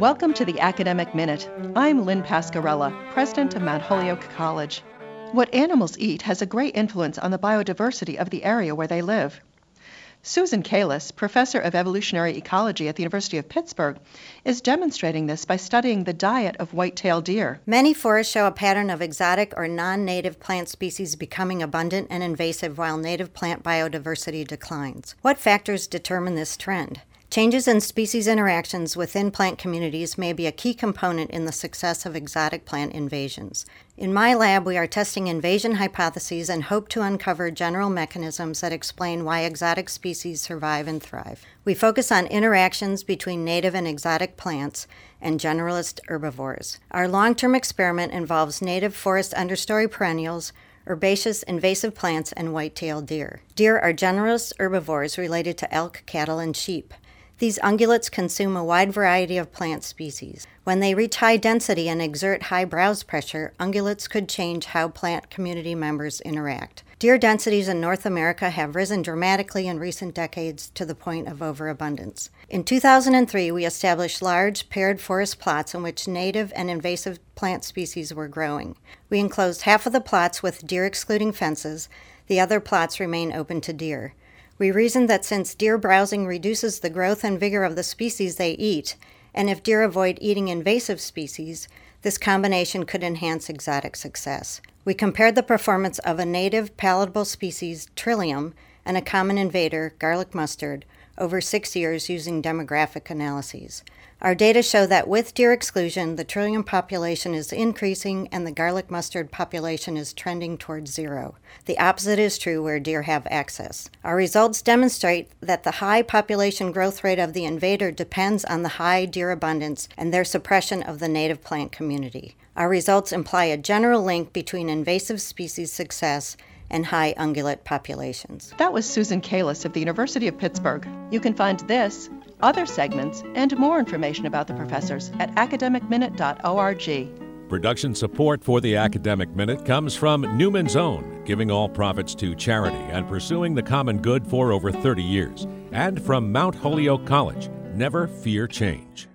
Welcome to the Academic Minute. I'm Lynn Pascarella, president of Mount Holyoke College. What animals eat has a great influence on the biodiversity of the area where they live. Susan Kalis, professor of evolutionary ecology at the University of Pittsburgh, is demonstrating this by studying the diet of white-tailed deer. Many forests show a pattern of exotic or non-native plant species becoming abundant and invasive while native plant biodiversity declines. What factors determine this trend? Changes in species interactions within plant communities may be a key component in the success of exotic plant invasions. In my lab, we are testing invasion hypotheses and hope to uncover general mechanisms that explain why exotic species survive and thrive. We focus on interactions between native and exotic plants and generalist herbivores. Our long-term experiment involves native forest understory perennials, herbaceous invasive plants, and white-tailed deer. Deer are generalist herbivores related to elk, cattle, and sheep. These ungulates consume a wide variety of plant species. When they reach high density and exert high browse pressure, ungulates could change how plant community members interact. Deer densities in North America have risen dramatically in recent decades to the point of overabundance. In 2003, we established large paired forest plots in which native and invasive plant species were growing. We enclosed half of the plots with deer-excluding fences. The other plots remain open to deer. We reasoned that since deer browsing reduces the growth and vigor of the species they eat, and if deer avoid eating invasive species, this combination could enhance exotic success. We compared the performance of a native palatable species, Trillium, and a common invader, garlic mustard, over 6 years using demographic analyses. Our data show that with deer exclusion, the Trillium population is increasing and the garlic mustard population is trending towards zero. The opposite is true where deer have access. Our results demonstrate that the high population growth rate of the invader depends on the high deer abundance and their suppression of the native plant community. Our results imply a general link between invasive species success and high ungulate populations. That was Susan Kalis of the University of Pittsburgh. You can find this, other segments, and more information about the professors at academicminute.org. Production support for the Academic Minute comes from Newman's Own, giving all profits to charity and pursuing the common good for over 30 years. And from Mount Holyoke College, never fear change.